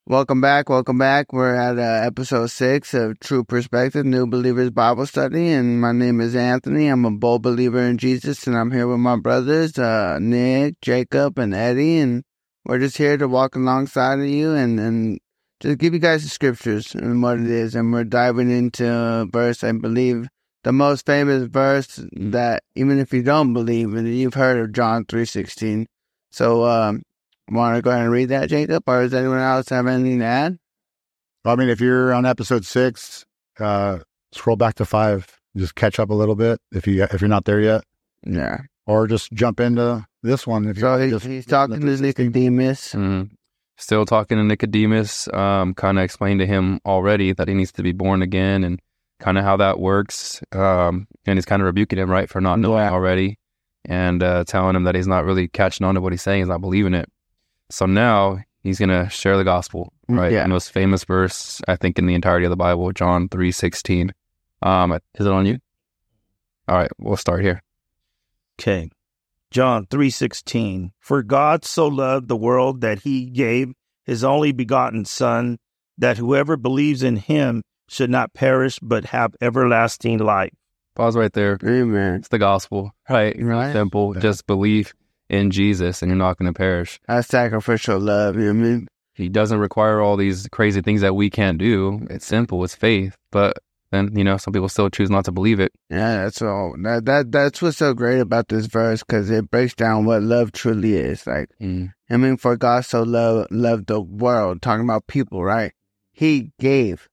Welcome back. We're at episode 6 of True Perspective, New Believers Bible Study, and my name is Anthony. I'm a bold believer in Jesus, and I'm here with my brothers, Nick, Jacob, and Eddie, and we're just here to walk alongside of you and just give you guys the scriptures and what it is, and we're diving into a verse, I believe, the most famous verse that even if you don't believe in it, you've heard of John 3:16. So, want to go ahead and read that, Jacob, or does anyone else have anything to add? I mean, if you're on episode 6, scroll back to 5, just catch up a little bit if you're not there yet. Yeah. Or just jump into this one. He's talking to Nicodemus. Mm-hmm. Still talking to Nicodemus, kind of explained to him already that he needs to be born again and kind of how that works. And he's kind of rebuking him, right, for not knowing already, and telling him that he's not really catching on to what he's saying. He's not believing it. So now he's going to share the gospel, right? Yeah. The most famous verse, I think, in the entirety of the Bible, John 3:16. Is it on you? All right, we'll start here. Okay. John 3:16. For God so loved the world that he gave his only begotten Son, that whoever believes in him should not perish, but have everlasting life. Pause right there. Amen. It's the gospel, right? Simple. Just believe in Jesus and you're not going to perish. That's sacrificial love, you know what I mean? He doesn't require all these crazy things that we can't do. It's simple. It's faith. But then, some people still choose not to believe it. Yeah, that's all. That's what's so great about this verse, because it breaks down what love truly is. Like, I mean, for God so loved the world, talking about people, right? He gave.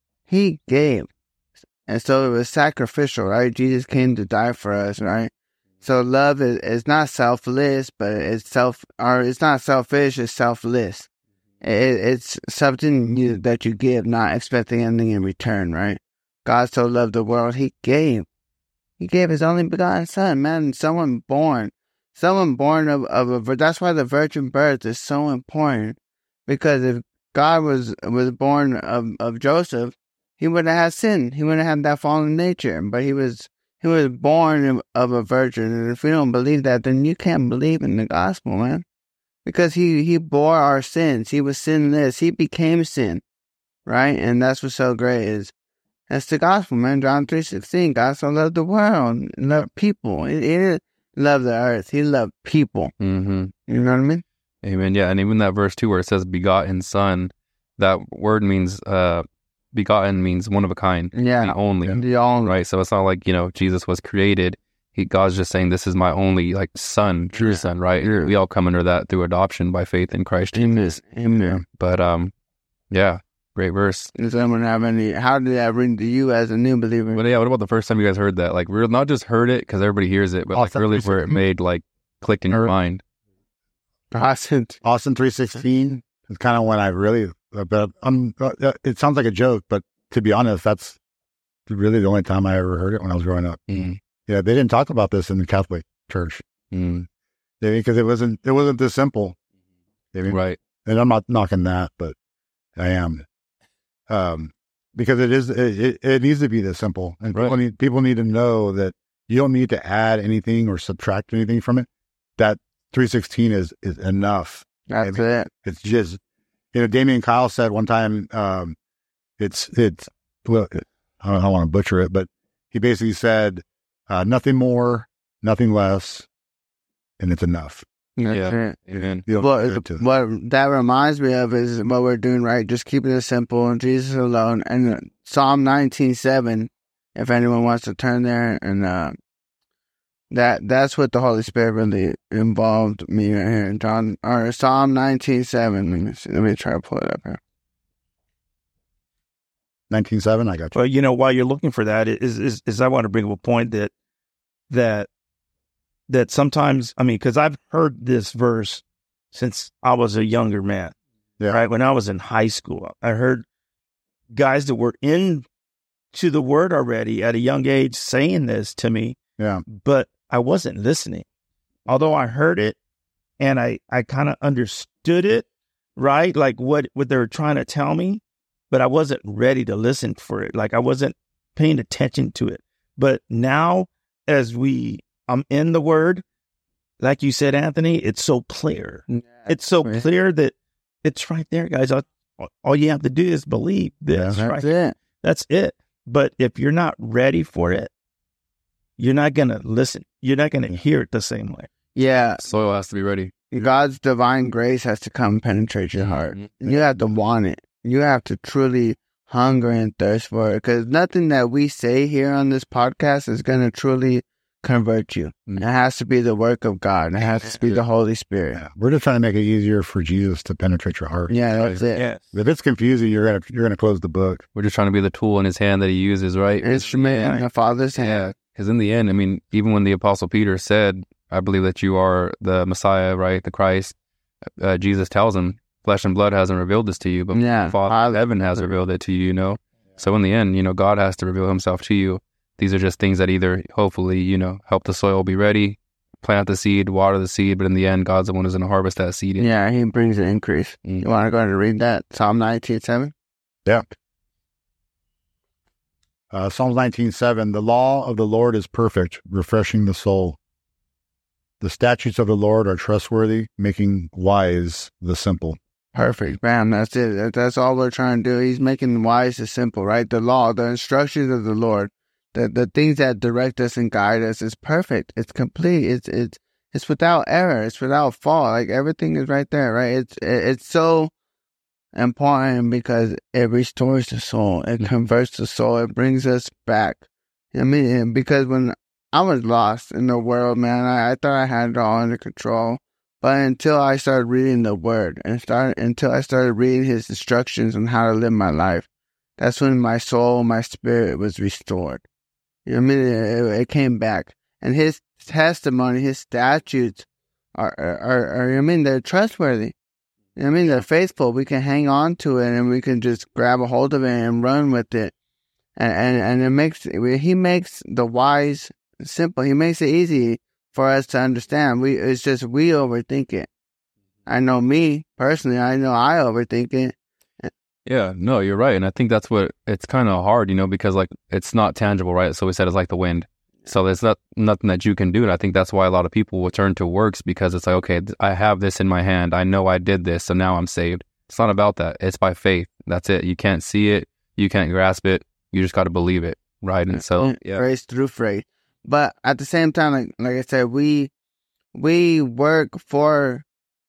And so it was sacrificial, right? Jesus came to die for us, right? So love is not selfless, but it's not selfish, it's selfless. It's something that you give, not expecting anything in return, right? God so loved the world, he gave. He gave his only begotten Son, man. Someone born of a, that's why the virgin birth is so important. Because if God was born of Joseph, he wouldn't have had sin. He wouldn't have that fallen nature. But he was born of a virgin, and if we don't believe that, then you can't believe in the gospel, man. Because he bore our sins. He was sinless. He became sin, right? And that's what's so great is that's the gospel, man. John 3:16. God so loved the world, loved people. He didn't love the earth. He loved people. Mm-hmm. You know what I mean? Amen. Yeah, and even that verse too, where it says "begotten Son," that word means begotten means one of a kind. Yeah. The only. The only. Right. So it's not like, Jesus was created. God's just saying, this is my only son, true son, right? Yeah. We all come under that through adoption by faith in Christ Jesus. Amen. But, yeah, great verse. Does anyone have how did that ring to you as a new believer? But yeah, what about the first time you guys heard that? Like, we're not just heard it because everybody hears it, but like really where it made click in your mind. Austin 3:16 is kind of when I really, but it sounds like a joke, but to be honest, that's really the only time I ever heard it when I was growing up. Mm-hmm. Yeah, they didn't talk about this in the Catholic Church. Mm-hmm. Because it wasn't this simple. Right. And I'm not knocking that, but I am. Because it needs to be this simple. And people need to know that you don't need to add anything or subtract anything from it. That 3:16 is enough. That's it. It's just, Damien Kyle said one time, it's well, I don't want to butcher it, but he basically said, nothing more, nothing less, and it's enough. That's it. Amen. What that reminds me of is what we're doing, right? Just keeping it simple and Jesus alone. And Psalm 19:7, if anyone wants to turn there, and that's what the Holy Spirit really involved me right here. Psalm 19:7. Let me try to pull it up here. 19:7, I got you. Well, while you're looking for that, is I want to bring up a point that sometimes, because I've heard this verse since I was a younger man. Yeah. Right? When I was in high school, I heard guys that were into the word already at a young age saying this to me. Yeah. But I wasn't listening. Although I heard it and I kind of understood it, right? Like what they were trying to tell me, but I wasn't ready to listen for it. Like I wasn't paying attention to it. But now as I'm in the word, like you said, Anthony, it's so clear. Yeah, it's so clear that it's right there, guys. All you have to do is believe this. That's right? it. That's it. But if you're not ready for it, you're not going to listen. You're not going to hear it the same way. Yeah. Soil has to be ready. God's divine grace has to come penetrate your heart. You have to want it. You have to truly hunger and thirst for it, because nothing that we say here on this podcast is going to truly convert you. It has to be the work of God. It has to be the Holy Spirit. Yeah. We're just trying to make it easier for Jesus to penetrate your heart. Yeah, that's it. Yes. If it's confusing, you're gonna close the book. We're just trying to be the tool in his hand that he uses, right? Instrument in the Father's hand. Yeah, because in the end, I mean, even when the Apostle Peter said, I believe that you are the Messiah, right, the Christ, Jesus tells him, flesh and blood hasn't revealed this to you, but Father in heaven has revealed it to you, you know? So in the end, you know, God has to reveal himself to you. These are just things that either, hopefully, you know, help the soil be ready, plant the seed, water the seed, but in the end, God's the one who's going to harvest that seed. Yeah, he brings an increase. You want to go ahead and read that? Psalm 19:7? Yeah. Psalms 19:7, the law of the Lord is perfect, refreshing the soul. The statutes of the Lord are trustworthy, making wise the simple. Perfect. Bam, that's it. That's all we're trying to do. He's making wise and simple, right? The law, the instructions of the Lord, the things that direct us and guide us is perfect. It's complete. It's without error. It's without fault. Like, everything is right there, right? It's so important because it restores the soul. It converts the soul. It brings us back. I mean, because when I was lost in the world, man, I thought I had it all under control. But until I started reading the Word until I started reading His instructions on how to live my life, that's when my soul, my spirit was restored. You know what I mean? It came back. And His testimony, His statutes are I mean, they're trustworthy. You know what I mean? They're faithful. We can hang on to it and we can just grab a hold of it and run with it. And He makes the wise simple. He makes it easy for us to understand. It's just we overthink it. I know me personally. I know I overthink it. Yeah, no, you're right. And I think that's what, it's kind of hard, you know, because like it's not tangible, right? So we said it's like the wind. So there's nothing that you can do. And I think that's why a lot of people will turn to works, because it's like, okay, I have this in my hand. I know I did this, so now I'm saved. It's not about that. It's by faith. That's it. You can't see it. You can't grasp it. You just got to believe it, right? And so, yeah. Grace through faith. But at the same time, like I said, we work for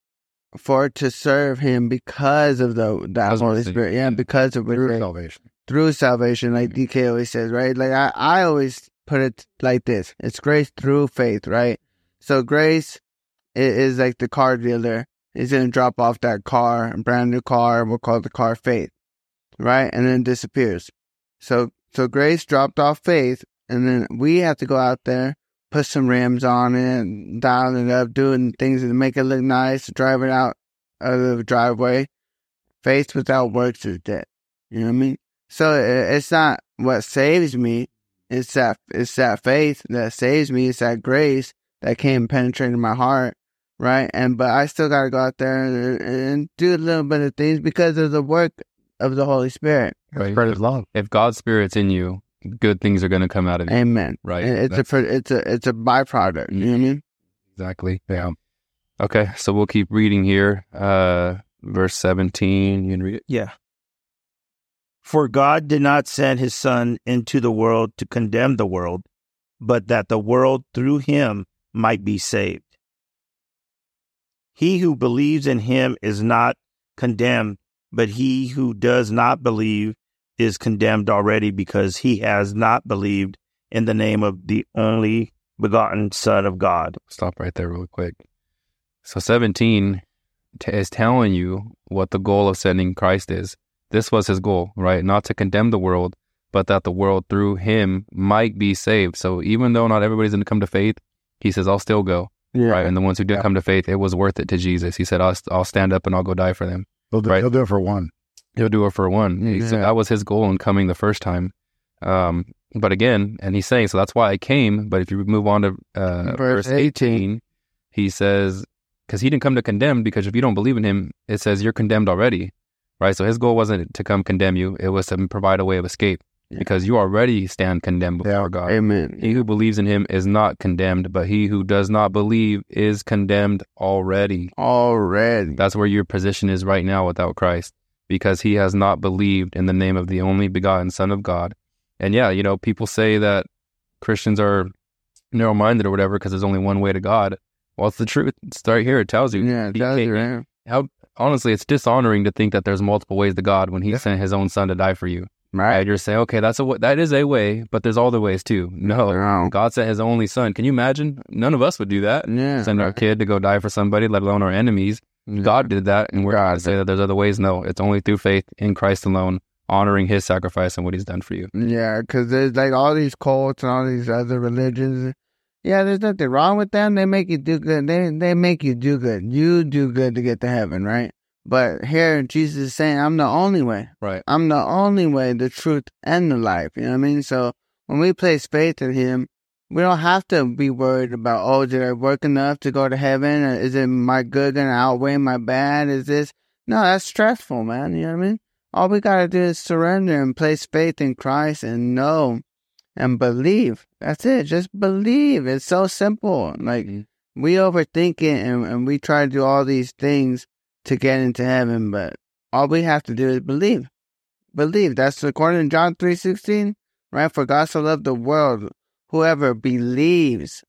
to serve Him because of that Holy Spirit. Yeah, because of Through salvation. Through salvation, like DK always says, right? Like I always put it like this: it's grace through faith, right? So grace is like the car dealer. He's gonna drop off that car, a brand new car. We'll call the car faith, right? And then disappears. So grace dropped off faith. And then we have to go out there, put some rims on it, dial it up, doing things to make it look nice, drive it out of the driveway. Faith without works is dead. You know what I mean? So it's not what saves me. It's that faith that saves me. It's that grace that came penetrating my heart, right? But I still got to go out there and do a little bit of things because of the work of the Holy Spirit. Right. Spread His love. If God's Spirit's in you, good things are going to come out of it. Amen. Right. It's a byproduct. You know what I mean? Exactly. Yeah. Okay. So we'll keep reading here. Verse 17. You can read it. Yeah. For God did not send His Son into the world to condemn the world, but that the world through Him might be saved. He who believes in Him is not condemned, but he who does not believe is condemned already, because he has not believed in the name of the only begotten Son of God. Stop right there real quick. So 17 is telling you what the goal of sending Christ is. This was His goal, right? Not to condemn the world, but that the world through Him might be saved. So even though not everybody's going to come to faith, He says, I'll still go. Yeah. Right? And the ones who did come to faith, it was worth it to Jesus. He said, I'll stand up and I'll go die for them. He'll do it for one. He'll do it for one. Yeah. So that was His goal in coming the first time. But again, and He's saying, so that's why I came. But if you move on to verse 18, He says, because He didn't come to condemn, because if you don't believe in Him, it says you're condemned already, right? So His goal wasn't to come condemn you. It was to provide a way of escape, because you already stand condemned before God. Amen. He who believes in Him is not condemned, but he who does not believe is condemned already. Already. That's where your position is right now without Christ. because he has not believed in the name of the only begotten Son of God. And yeah, people say that Christians are narrow-minded or whatever because there's only one way to God. Well, it's the truth. It's right here. It tells you. Yeah, it tells you, right? Honestly, it's dishonoring to think that there's multiple ways to God when he sent his own son to die for you. Right. You're saying, okay, that is a way, but there's other ways too. No, God sent his only son. Can you imagine? None of us would do that. Yeah. Send our kid to go die for somebody, let alone our enemies. Yeah. God did that, and we're going to say that there's other ways. No, it's only through faith in Christ alone, honoring his sacrifice and what he's done for you. Yeah, because there's like all these cults and all these other religions. Yeah, there's nothing wrong with them. They make you do good. They make you do good. You do good to get to heaven, right? But here, Jesus is saying, I'm the only way. Right. I'm the only way, the truth, and the life. You know what I mean? So when we place faith in him, we don't have to be worried about, oh, did I work enough to go to heaven? Or is it my good going to outweigh my bad? Is this? No, that's stressful, man. You know what I mean? All we got to do is surrender and place faith in Christ and know and believe. That's it. Just believe. It's so simple. Like, we overthink it and we try to do all these things to get into heaven, but all we have to do is believe. Believe. That's according to John 3:16, right? For God so loved the world, whoever believes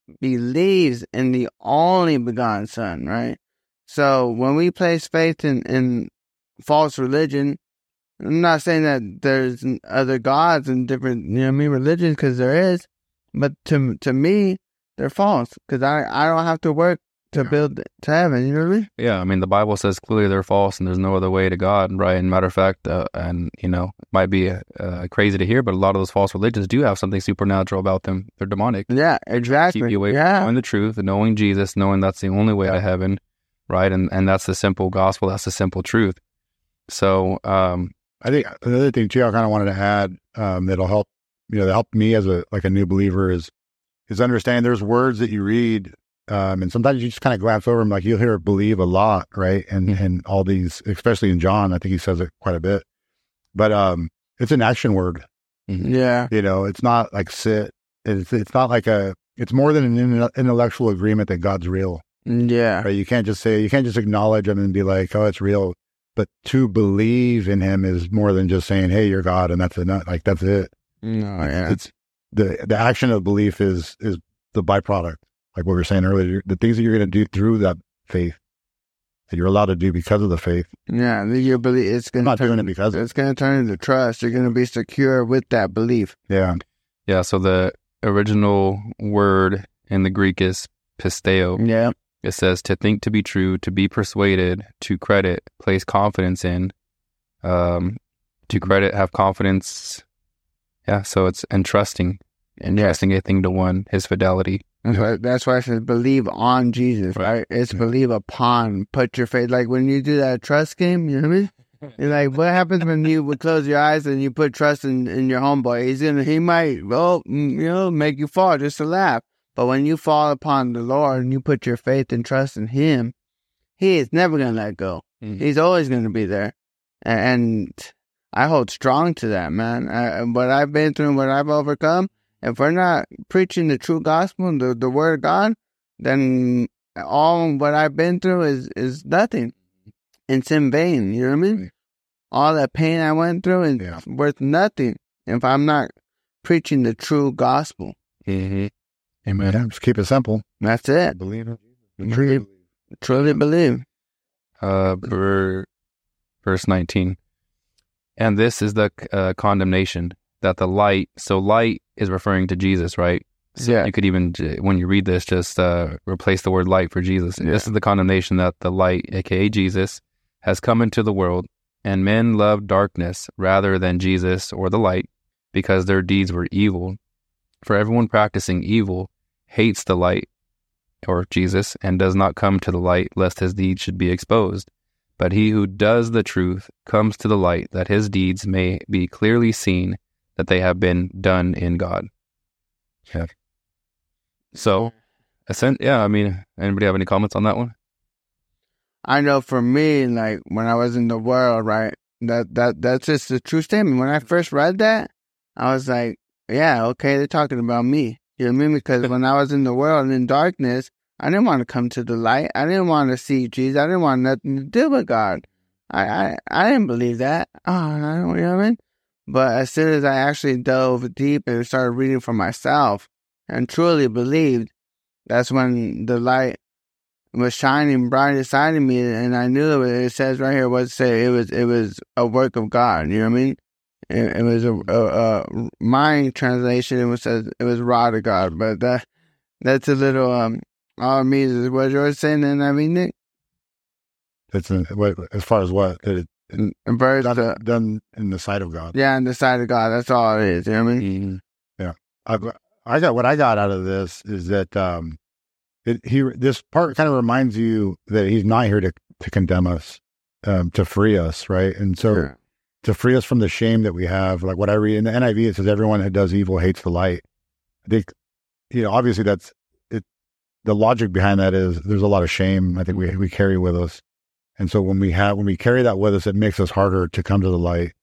in the only begotten Son, right? So when we place faith in false religion, I'm not saying that there's other gods and different, religions, because there is, but to me, they're false, because I don't have to work to build to heaven, you know what I mean? Yeah, I mean, the Bible says clearly they're false and there's no other way to God, right? And matter of fact, it might be crazy to hear, but a lot of those false religions do have something supernatural about them. They're demonic. Yeah, exactly. Keep you away from knowing the truth and knowing Jesus, knowing that's the only way to heaven, right? And that's the simple gospel. That's the simple truth. So, I think another thing too, I kind of wanted to add, that'll help, that helped me as a new believer is understand there's words that you read, and sometimes you just kind of glance over them, like you'll hear believe a lot, right? And all these, especially in John, I think he says it quite a bit, but it's an action word. Yeah. It's not like sit. It's not like it's more than an intellectual agreement that God's real. Yeah. Right? You can't just acknowledge him and be like, oh, it's real. But to believe in him is more than just saying, hey, you're God, and that's enough. Like, that's it. No, yeah. It's the action of belief is the byproduct. Like what we were saying earlier, the things that you're going to do through that faith that you're allowed to do because of the faith. Yeah, you believe it's going to turn it because it's going to turn into trust. You're going to be secure with that belief. Yeah. Yeah. So the original word in the Greek is pisteo. Yeah. It says to think, to be true, to be persuaded, to credit, place confidence in, to credit, have confidence. Yeah. So it's entrusting a thing to one, his fidelity. That's why it says believe on Jesus, right? It's believe upon, put your faith. Like when you do that trust game, you know what I mean? You're like, what happens when you would close your eyes and you put trust in your homeboy? He might, make you fall just to laugh. But when you fall upon the Lord and you put your faith and trust in him, he is never going to let go. Mm-hmm. He's always going to be there. And I hold strong to that, man. What I've been through and what I've overcome, if we're not preaching the true gospel, the word of God, then all what I've been through is nothing. It's in vain. You know what I mean? All that pain I went through is worth nothing if I'm not preaching the true gospel. Mm-hmm. Amen. Yeah, just keep it simple. That's it. Believe it. Truly believe. Verse 19. And this is the condemnation, that the light, so light is referring to Jesus, right? So yeah. You could even, when you read this, just replace the word light for Jesus. Yeah. This is the condemnation, that the light, aka Jesus, has come into the world, and men loved darkness rather than Jesus or the light, because their deeds were evil. For everyone practicing evil hates the light, or Jesus, and does not come to the light, lest his deeds should be exposed. But he who does the truth comes to the light, that his deeds may be clearly seen, that they have been done in God. Yeah. So, anybody have any comments on that one? I know for me, like when I was in the world, right, that's just a true statement. When I first read that, I was like, yeah, okay, they're talking about me. You know what I mean? Because when I was in the world and in darkness, I didn't want to come to the light. I didn't want to see Jesus. I didn't want nothing to do with God. I didn't believe that. You know what I mean? But as soon as I actually dove deep and started reading for myself and truly believed, that's when the light was shining bright inside of me, and I knew it says right here what it said. It was a work of God. You know what I mean? It was a my translation. It was rod of God, but that's a little all it means is what you're saying. And I mean, Nick, It's as far as what that verse done in the sight of God. Yeah, in the sight of God. That's all it is. You know what I mean? Yeah, I got what I got out of this is that this part kind of reminds you that he's not here to condemn us, to free us, right? And so to free us from the shame that we have, like what I read in the NIV, it says everyone who does evil hates the light. I think, obviously that's it. The logic behind that is there's a lot of shame I think we carry with us. And so when we carry that with us, it makes us harder to come to the light,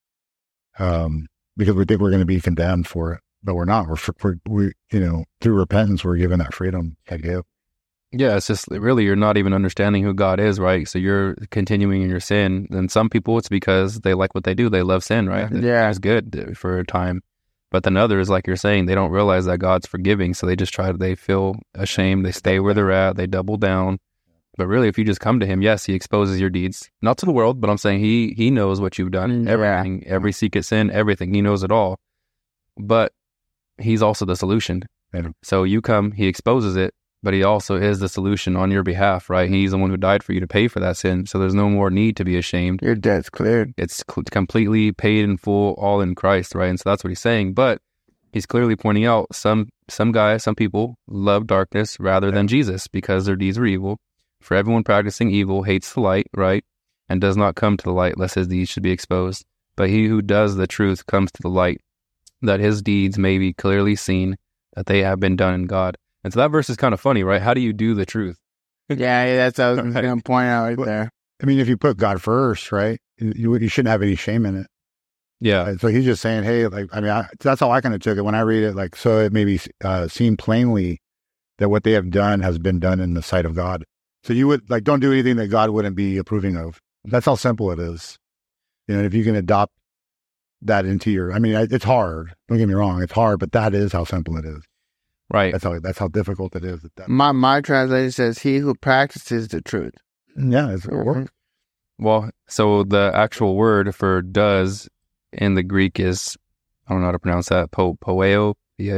because we think we're going to be condemned for it, but we're not. We through repentance, we're given that freedom. Yeah, it's just really you're not even understanding who God is, right? So you're continuing in your sin. And some people, it's because they like what they do. They love sin, right? Yeah. It's good for a time. But then others, like you're saying, they don't realize that God's forgiving. So they feel ashamed. They stay where they're at. They double down. But really, if you just come to him, yes, he exposes your deeds. Not to the world, but I'm saying he knows what you've done. Everything, every secret sin, everything. He knows it all. But he's also the solution. So you come, he exposes it. But he also is the solution on your behalf, right? He's the one who died for you to pay for that sin. So there's no more need to be ashamed. Your debt's cleared. It's completely paid in full, all in Christ, right? And so that's what he's saying. But he's clearly pointing out some people love darkness rather than Jesus because their deeds were evil. For everyone practicing evil hates the light, right? And does not come to the light lest his deeds should be exposed. But he who does the truth comes to the light, that his deeds may be clearly seen, that they have been done in God. And so that verse is kind of funny, right? How do you do the truth? Yeah, that's what I was going to point out right there. I mean, if you put God first, right, you shouldn't have any shame in it. Yeah. Right? So he's just saying, hey, that's how I kind of took it when I read it. Like, so it may be seen plainly that what they have done has been done in the sight of God. So you would don't do anything that God wouldn't be approving of. That's how simple it is. If you can adopt that into it's hard. Don't get me wrong, it's hard, but that is how simple it is. Right. That's how difficult it is. My translation says, "He who practices the truth." Yeah, it's work. Well, so the actual word for "does" in the Greek is, I don't know how to pronounce that, poeo,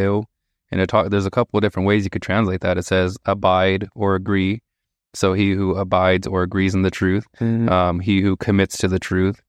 and there's a couple of different ways you could translate that. It says abide or agree. So he who abides or agrees in the truth, he who commits to the truth,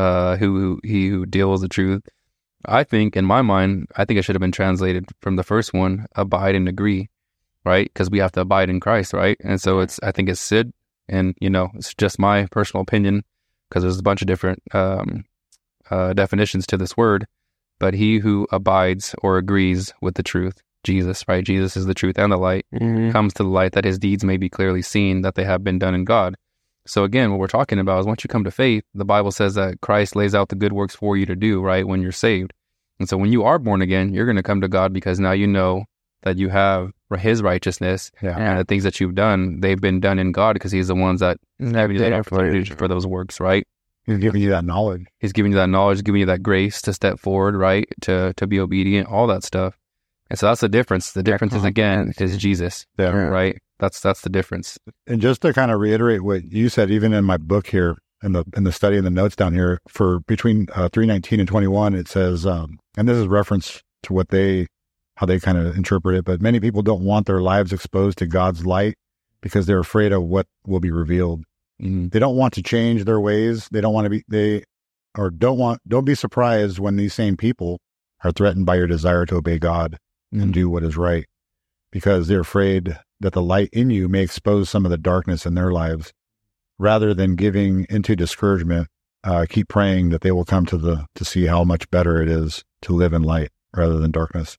he who deals the truth. I think, in my mind, it should have been translated from the first one, abide and agree, right? Because we have to abide in Christ, right? And so I think it's Sid, and, it's just my personal opinion, because there's a bunch of different definitions to this word, but he who abides or agrees with the truth, Jesus, right? Jesus is the truth and the light, comes to the light that his deeds may be clearly seen, that they have been done in God. So again, what we're talking about is once you come to faith, the Bible says that Christ lays out the good works for you to do, right, when you're saved. And so when you are born again, you're going to come to God because now you know that you have his righteousness and the things that you've done, they've been done in God because he's the ones that have you the opportunity for those works, right? He's giving you that knowledge. He's giving you that knowledge, giving you that grace to step forward, right, to be obedient, all that stuff. And so that's the difference. The difference is Jesus, right? That's the difference. And just to kind of reiterate what you said, even in my book here, in the study and the notes down here, for between 3:19 and 21, it says, and this is reference to how they kind of interpret it, but many people don't want their lives exposed to God's light because they're afraid of what will be revealed. Mm-hmm. They don't want to change their ways. They don't want to be, don't be surprised when these same people are threatened by your desire to obey God and do what is right, because they're afraid that the light in you may expose some of the darkness in their lives. Rather than giving into discouragement, keep praying that they will come to see how much better it is to live in light rather than darkness.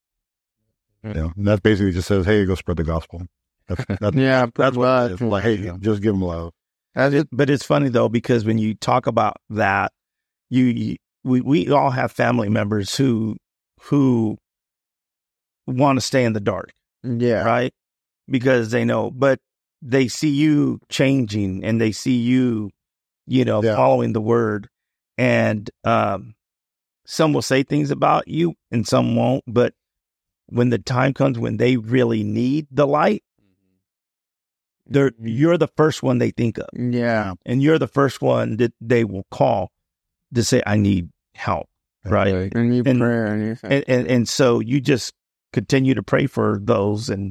And that basically just says, hey, go spread the gospel. That's what it is. Like, hey, just give them love. But it's funny though, because when you talk about that, we all have family members who want to stay in the dark. Yeah. Right? Because they know, but they see you changing and they see you following the word. And some will say things about you and some won't. But when the time comes when they really need the light, you're the first one they think of. Yeah. And you're the first one that they will call to say, I need help. Right. And you prayer. And so you just continue to pray for those. And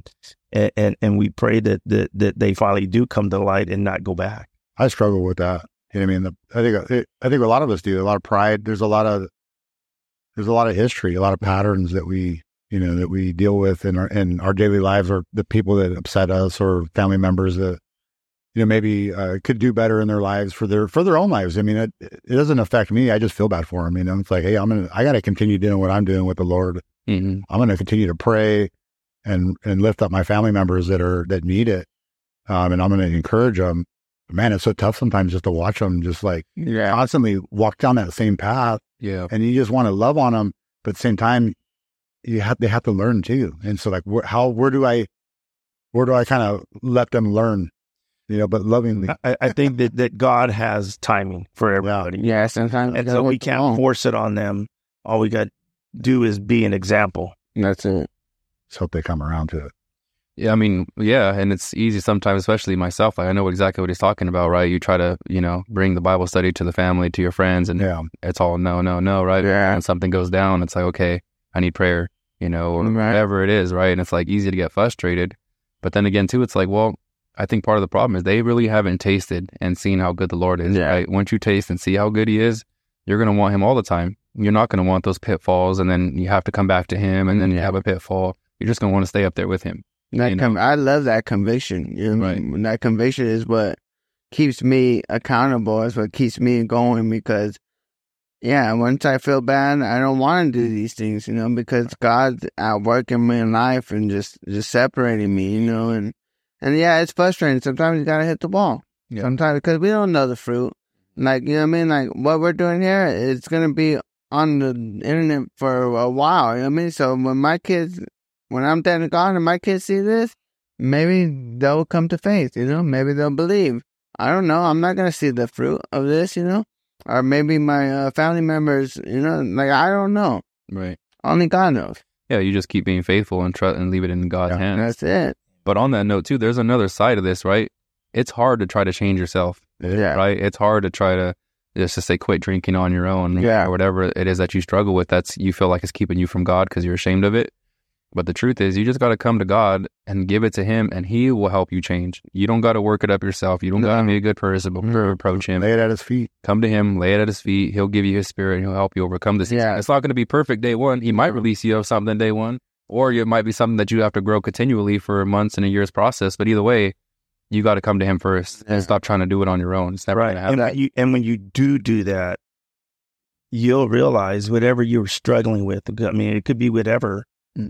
we pray that they finally do come to light and not go back. I struggle with that. You know what I mean? I think a lot of us do. A lot of pride. There's a lot of history, a lot of patterns that we deal with in our daily lives, or the people that upset us, or family members that maybe could do better in their lives for their own lives. I mean, it doesn't affect me. I just feel bad for them. It's like, hey, I got to continue doing what I'm doing with the Lord. Mm-hmm. I'm going to continue to pray and lift up my family members that need it, and I'm going to encourage them. Man, it's so tough sometimes just to watch them just like constantly walk down that same path. Yeah. And you just want to love on them, but at the same time, they have to learn too. And so like, where do I kind of let them learn, but lovingly? I think that God has timing for everybody. Yeah. Sometimes. And so we can't force it on them. All we got to do is be an example. That's it. Let's hope they come around to it. Yeah, I mean, and it's easy sometimes, especially myself. I know exactly what he's talking about, right? You try to, bring the Bible study to the family, to your friends, and it's all no, right? Yeah. And something goes down, it's like, okay, I need prayer, or whatever it is, right? And it's like easy to get frustrated. But then again, too, it's like, well, I think part of the problem is they really haven't tasted and seen how good the Lord is, right? Once you taste and see how good he is, you're going to want him all the time. You're not going to want those pitfalls, and then you have to come back to him, and then you have a pitfall. You're just going to want to stay up there with him. I love that conviction. Right. That conviction is what keeps me accountable. It's what keeps me going, because, once I feel bad, I don't want to do these things, because God's at work in my life and just separating me, and it's frustrating. Sometimes you got to hit the wall. Yeah. Sometimes, because we don't know the fruit. Like, like what we're doing here, it's going to be on the internet for a while. So when I'm dead and gone and my kids see this, maybe they'll come to faith, maybe they'll believe. I don't know. I'm not going to see the fruit of this, or maybe my family members, like, I don't know. Right. Only God knows. Yeah, you just keep being faithful and trust and leave it in God's hands. That's it. But on that note, too, there's another side of this, right? It's hard to try to change yourself. Yeah. Right? It's hard to try to just to say quit drinking on your own. Yeah. Or whatever it is that you struggle with, you feel like it's keeping you from God because you're ashamed of it. But the truth is, you just got to come to God and give it to him, and he will help you change. You don't got to work it up yourself. You don't got to be a good person before approach him. Lay it at his feet. Come to him, lay it at his feet. He'll give you his spirit, and he'll help you overcome this. Yeah. It's not going to be perfect day one. He might release you of something day one, or it might be something that you have to grow continually for months and a year's process. But either way, you got to come to him first and stop trying to do it on your own. It's never going to happen. And when you do that, you'll realize whatever you're struggling with, I mean, it could be whatever,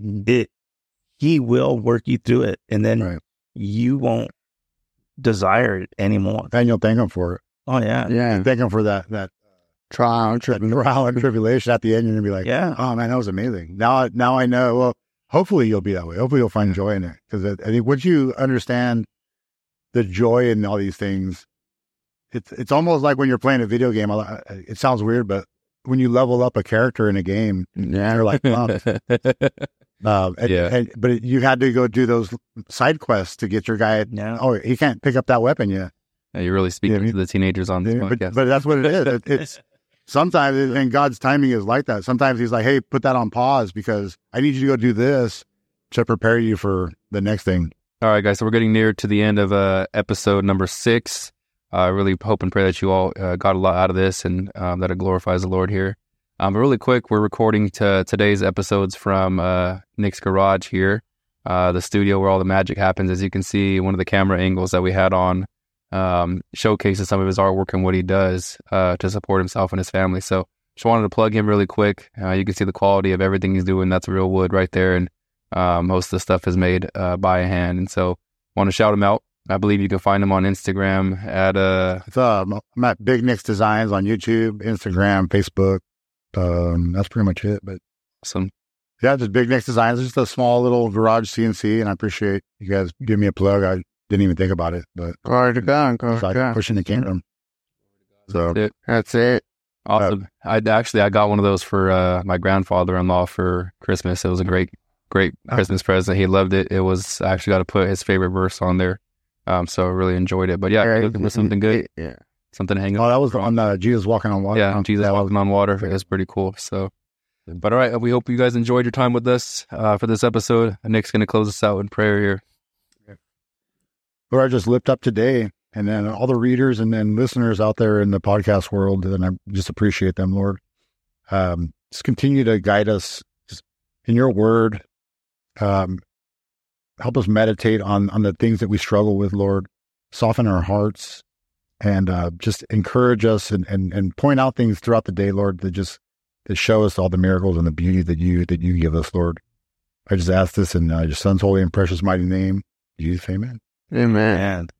he will work you through it, and then you won't desire it anymore. And you'll thank him for it. Oh, yeah. Yeah. Thank him for that trial and tribulation at the end. You're going to be like, oh, man, that was amazing. Now I know. Well, hopefully you'll be that way. Hopefully you'll find joy in it. Because I think once you understand the joy in all these things, it's almost like when you're playing a video game. It sounds weird, but when you level up a character in a game, you're like, but you had to go do those side quests to get your guy. Oh, he can't pick up that weapon yet. Yeah, you're really speaking to the teenagers on this podcast. But that's what it is. It's sometimes, and God's timing is like that. Sometimes he's like, hey, put that on pause because I need you to go do this to prepare you for the next thing. All right, guys. So we're getting near to the end of episode number 6. I really hope and pray that you all got a lot out of this and that it glorifies the Lord here. But really quick, we're recording today's episodes from Nick's garage here, the studio where all the magic happens. As you can see, one of the camera angles that we had on showcases some of his artwork and what he does to support himself and his family. So just wanted to plug him really quick. You can see the quality of everything he's doing. That's real wood right there. And most of the stuff is made by hand. And so want to shout him out. I believe you can find him on Instagram at I'm at Big Nick's Designs on YouTube, Instagram, Facebook. That's pretty much it. But awesome. Yeah, just Big Nick's Designs. It's just a small little garage CNC, and I appreciate you guys giving me a plug. I didn't even think about it, but glory to God, pushing the kingdom. So That's it. Awesome. I got one of those for my grandfather-in-law for Christmas. It was a great Christmas present. He loved it. It was, I actually got to put his favorite verse on there. So I really enjoyed it. But yeah, looking for something good. Yeah. Something to hang that was on Jesus walking on water. Yeah, Jesus walking on water. It was pretty cool. So, but all right, we hope you guys enjoyed your time with us for this episode. Nick's going to close us out in prayer here. Lord, I just lift up today, and then all the readers and then listeners out there in the podcast world, and I just appreciate them, Lord. Just continue to guide us in your word. Help us meditate on the things that we struggle with, Lord. Soften our hearts and just encourage us and point out things throughout the day, Lord, that show us all the miracles and the beauty that you give us, Lord. I just ask this in your Son's holy and precious mighty name. Jesus, amen. Amen.